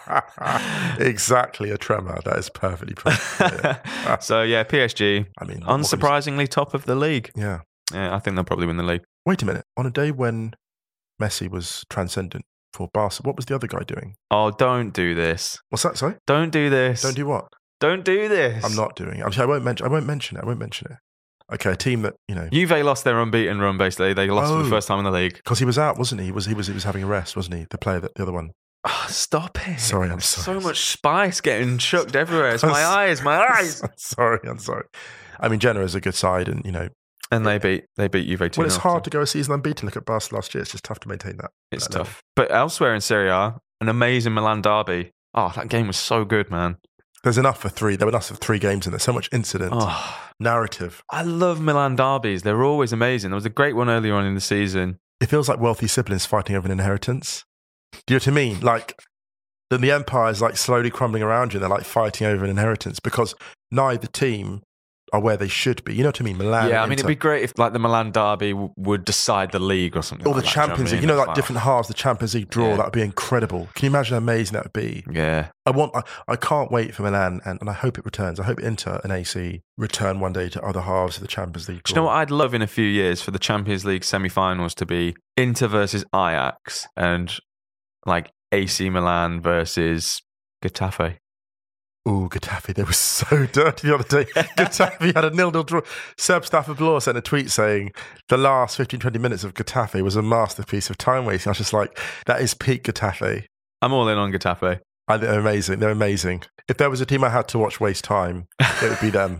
Exactly a tremor. That is perfectly put. Yeah. So, yeah, P S G, I mean, unsurprisingly top of the league. Yeah. Yeah, I think they'll probably win the league. Wait a minute. On a day when Messi was transcendent for Barca, what was the other guy doing? Oh, don't do this. What's that, sorry? Don't do this. Don't do what? Don't do this. I'm not doing it. I won't mention. I won't mention it. I won't mention it. Okay, a team that you know. Juve lost their unbeaten run. Basically, they lost oh, for the first time in the league because he was out, wasn't he? he? Was he was he was having a rest, wasn't he? The player, that the other one. Oh, stop it! Sorry, I'm sorry. So much spice getting chucked everywhere. It's my eyes, my eyes. I'm sorry, I'm sorry. I mean, Genoa is a good side, and you know. And they beat they beat Juve two. Well, it's hard to go a season unbeaten. Look at Barca last year. It's just tough to maintain that. It's that tough. Level. But elsewhere in Serie A, an amazing Milan derby. Oh, that game was so good, man. There's enough for three. There were enough for three games in there. So much incident, oh, narrative. I love Milan derbies. They're always amazing. There was a great one earlier on in the season. It feels like wealthy siblings fighting over an inheritance. Do you know what I mean? Like, then the empire is like slowly crumbling around you and they're like fighting over an inheritance because neither team are where they should be. You know what I mean? Milan. Yeah, I mean, Inter. It'd be great if like the Milan derby w- would decide the league or something. Or like the that, Champions League. You know, like wow. different halves, the Champions League draw. Yeah. That would be incredible. Can you imagine how amazing that would be? Yeah. I want. I, I can't wait for Milan, and, and I hope it returns. I hope Inter and A C return one day to other halves of the Champions League draw. Do you know what I'd love in a few years for the Champions League semi-finals to be Inter versus Ajax and like A C Milan versus Getafe. Ooh, Getafe, they were so dirty the other day. Getafe had a nil-nil draw. Seb Stafford-Bloor sent a tweet saying the last fifteen, twenty minutes of Getafe was a masterpiece of time wasting. I was just like, that is peak Getafe. I'm all in on Getafe. I think they're amazing. They're amazing. If there was a team I had to watch waste time, it would be them.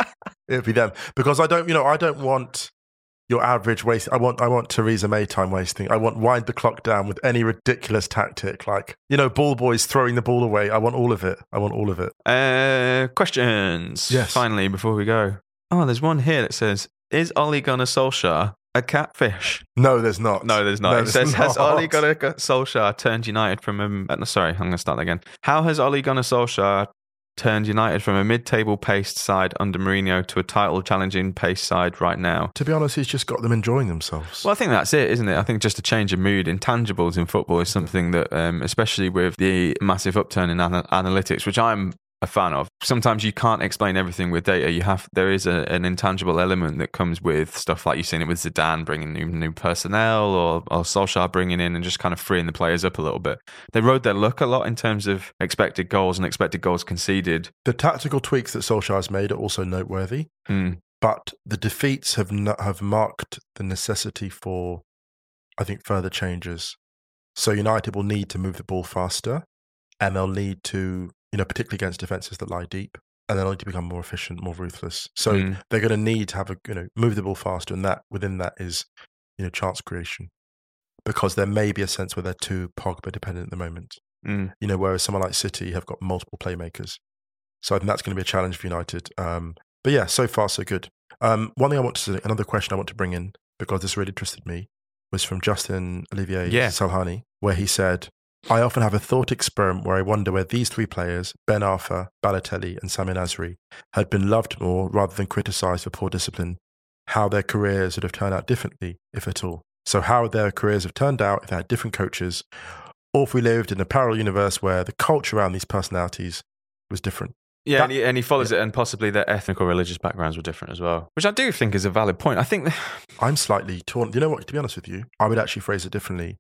It would be them. Because I don't, you know, I don't want your average waste. I want I want Theresa May time wasting. I want wind the clock down with any ridiculous tactic. Like, you know, ball boys throwing the ball away. I want all of it. I want all of it. Uh, questions. Yes. Finally, before we go. Oh, there's one here that says, is Ole Gunnar Solskjaer a catfish? No, there's not. No, there's not. No, it says, not. Has Ole Gunnar Solskjaer turned United from him? Uh, no, sorry, I'm going to start that again. How has Ole Gunnar Solskjaer turned United from a mid-table paced side under Mourinho to a title-challenging pace side right now? To be honest, he's just got them enjoying themselves. Well, I think that's it, isn't it? I think just a change of mood. Intangibles in football is something that, um, especially with the massive upturn in ana- analytics, which I'm a fan of. Sometimes you can't explain everything with data. You have there is a, an intangible element that comes with stuff like you've seen it with Zidane bringing new new personnel, or, or Solskjaer bringing in and just kind of freeing the players up a little bit. They rode their luck a lot in terms of expected goals and expected goals conceded. The tactical tweaks that Solskjaer's made are also noteworthy, mm. but the defeats have not, have marked the necessity for, I think, further changes. So United will need to move the ball faster, and they'll need to, you know, particularly against defences that lie deep, and they'll need to become more efficient, more ruthless. So mm. they're going to need to have a, you know, move the ball faster, and that within that is, you know, chance creation, because there may be a sense where they're too Pogba dependent at the moment. Mm. You know, whereas someone like City have got multiple playmakers. So I think that's going to be a challenge for United. Um, but yeah, so far so good. Um, one thing I want to say, another question I want to bring in, because this really interested me, was from Justin Olivier yeah. Salhani, where he said, I often have a thought experiment where I wonder where these three players, Ben Arfa, Balotelli and Sami Nasri, had been loved more rather than criticised for poor discipline, how their careers would have turned out differently, if at all. So how their careers have turned out if they had different coaches, or if we lived in a parallel universe where the culture around these personalities was different. Yeah, that, and, he, and he follows yeah. it, and possibly their ethnic or religious backgrounds were different as well, which I do think is a valid point. I think... I'm slightly torn. You know what, to be honest with you, I would actually phrase it differently.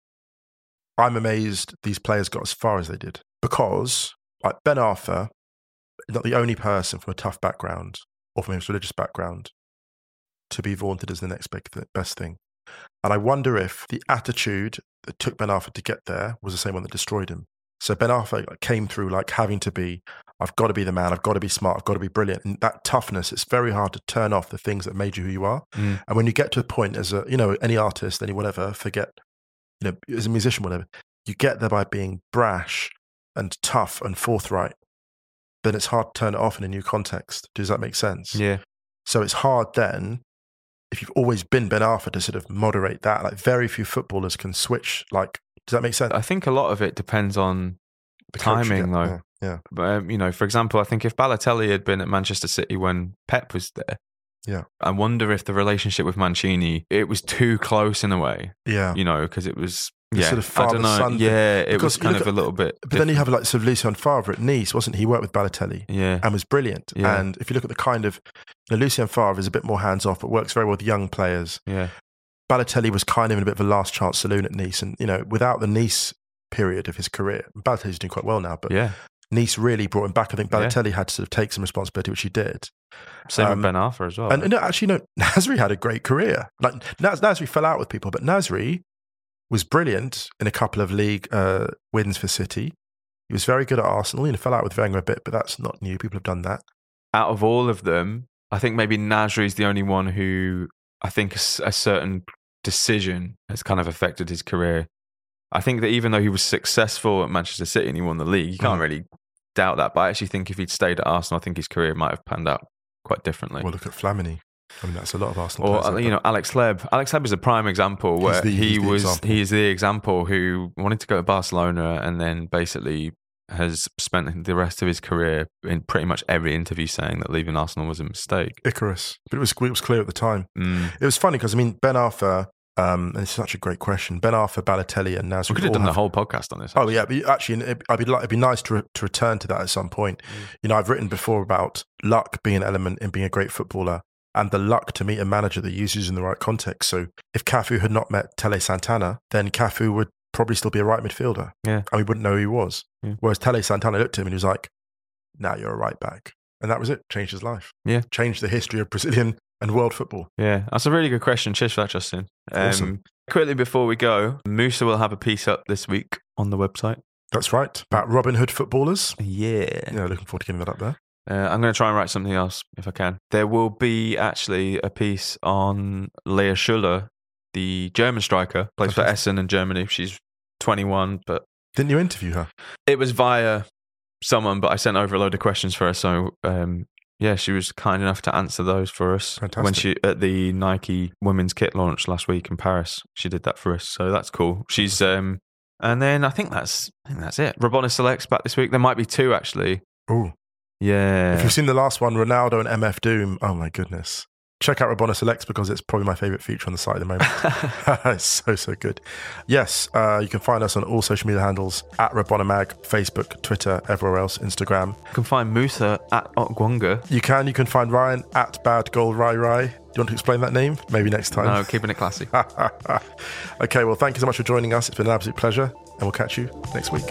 I'm amazed these players got as far as they did, because like Ben Arfa is not the only person from a tough background or from a religious background to be vaunted as the next big th- best thing. And I wonder if the attitude that took Ben Arfa to get there was the same one that destroyed him. So Ben Arfa came through like having to be, I've got to be the man, I've got to be smart, I've got to be brilliant. And that toughness, it's very hard to turn off the things that made you who you are. Mm. And when you get to a point as a, you know, any artist, any whatever, forget, you know, as a musician, whatever, you get there by being brash and tough and forthright. Then it's hard to turn it off in a new context. Does that make sense? Yeah. So it's hard then, if you've always been Ben Arfa, to sort of moderate that. Like very few footballers can switch like Does that make sense? I think a lot of it depends on The coach timing, again, though. Yeah. yeah. But, um, you know, for example, I think if Balotelli had been at Manchester City when Pep was there, Yeah. I wonder if the relationship with Mancini, it was too close in a way, Yeah. you know, because it was, The yeah, sort of I don't know. father-son thing. Yeah, it Because was you kind look of a at- little bit. But then you have like sort of Lucien Favre at Nice, wasn't he? He worked with Balotelli Yeah. and was brilliant. Yeah. And if you look at the kind of, you know, Lucien Favre is a bit more hands off, but works very well with young players. Yeah. Balotelli was kind of in a bit of a last chance saloon at Nice. And, you know, without the Nice period of his career, Balotelli's doing quite well now, but Yeah. Nice really brought him back. I think Yeah. Balotelli had to sort of take some responsibility, which he did. Same Um, with Ben Arfa as well. And, and actually, no, Nasri had a great career. Like Nas- Nasri fell out with people, but Nasri was brilliant in a couple of league uh, wins for City. He was very good at Arsenal. You know, fell out with Wenger a bit, but that's not new. People have done that. Out of all of them, I think maybe Nasri is the only one who I think a, s- a certain decision has kind of affected his career. I think that even though he was successful at Manchester City and he won the league, you can't Mm. really doubt that. But I actually think if he'd stayed at Arsenal, I think his career might have panned out quite differently. Well, look at Flamini. I mean, that's a lot of Arsenal Or players. uh, like you that. know, Alex Hleb. Alex Hleb is a prime example He's where the- he he's the was example. he's the example who wanted to go to Barcelona and then basically has spent the rest of his career in pretty much every interview saying that leaving Arsenal was a mistake. Icarus. But it was, it was clear at the time. Mm. It was funny because, I mean, Ben Arfa, um, and it's such a great question. Ben Arfa, Balotelli, and Nasri. We could have all done the have- whole podcast on this. Oh yeah, but actually, it'd, I'd be like, it'd be nice to re- to return to that at some point. You know, I've written before about luck being an element in being a great footballer, and the luck to meet a manager that uses in the right context. So, if Cafu had not met Tele Santana, then Cafu would probably still be a right midfielder, Yeah. and we wouldn't know who he was. Yeah. Whereas Tele Santana looked at him and he was like, "Now you're a right back," and that was it. Changed his life. Yeah. Changed the history of Brazilian and world football. Yeah, that's a really good question. Cheers for that, Justin. Um, Awesome. Quickly before we go, Musa will have a piece up this week on the website. That's right. About Robin Hood footballers. Yeah. Yeah, looking forward to getting that up there. Uh, I'm going to try and write something else if I can. There will be actually a piece on Lea Schuller, the German striker, plays for Fantastic. Essen in Germany. She's twenty-one, but Didn't you interview her? it was via someone, but I sent over a load of questions for her. So, um, yeah, she was kind enough to answer those for us Fantastic. when she at the Nike women's kit launch last week in Paris. She did that for us, so that's cool. She's um, and then I think that's I think that's it. Rabona Select's back this week. There might be two actually. Oh, Yeah, if you've seen the last one, Ronaldo and M F Doom, oh my goodness. Check out Rabona Selects because it's probably my favourite feature on the site at the moment. It's so, so good. Yes, uh, you can find us on all social media handles at Rabona Mag, Facebook, Twitter, everywhere else, Instagram. you can find Musa at Otgwanga. You can, you can find Ryan at Bad Gold Rai Rai. Do you want to explain that name? Maybe next time. No, keeping it classy. Okay, well, thank you so much for joining us. It's been an absolute pleasure, and we'll catch you next week.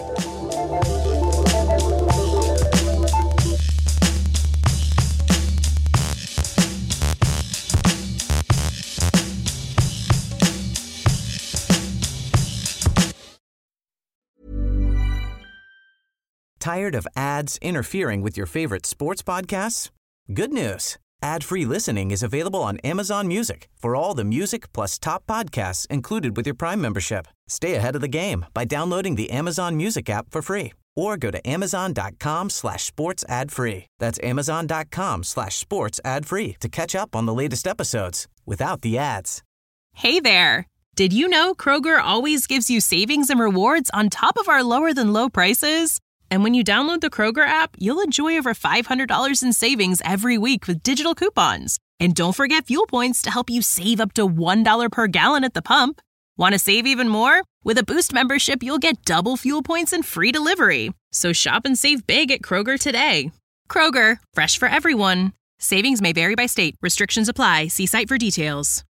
Tired of ads interfering with your favorite sports podcasts? Good news. Ad-free listening is available on Amazon Music for all the music plus top podcasts included with your Prime membership. Stay ahead of the game by downloading the Amazon Music app for free or go to amazon.com slash sports ad free. That's amazon.com slash sports ad free to catch up on the latest episodes without the ads. Hey there. Did you know Kroger always gives you savings and rewards on top of our lower than low prices? And when you download the Kroger app, you'll enjoy over five hundred dollars in savings every week with digital coupons. And don't forget fuel points to help you save up to one dollar per gallon at the pump. Want to save even more? With a Boost membership, you'll get double fuel points and free delivery. So shop and save big at Kroger today. Kroger, fresh for everyone. Savings may vary by state. Restrictions apply. See site for details.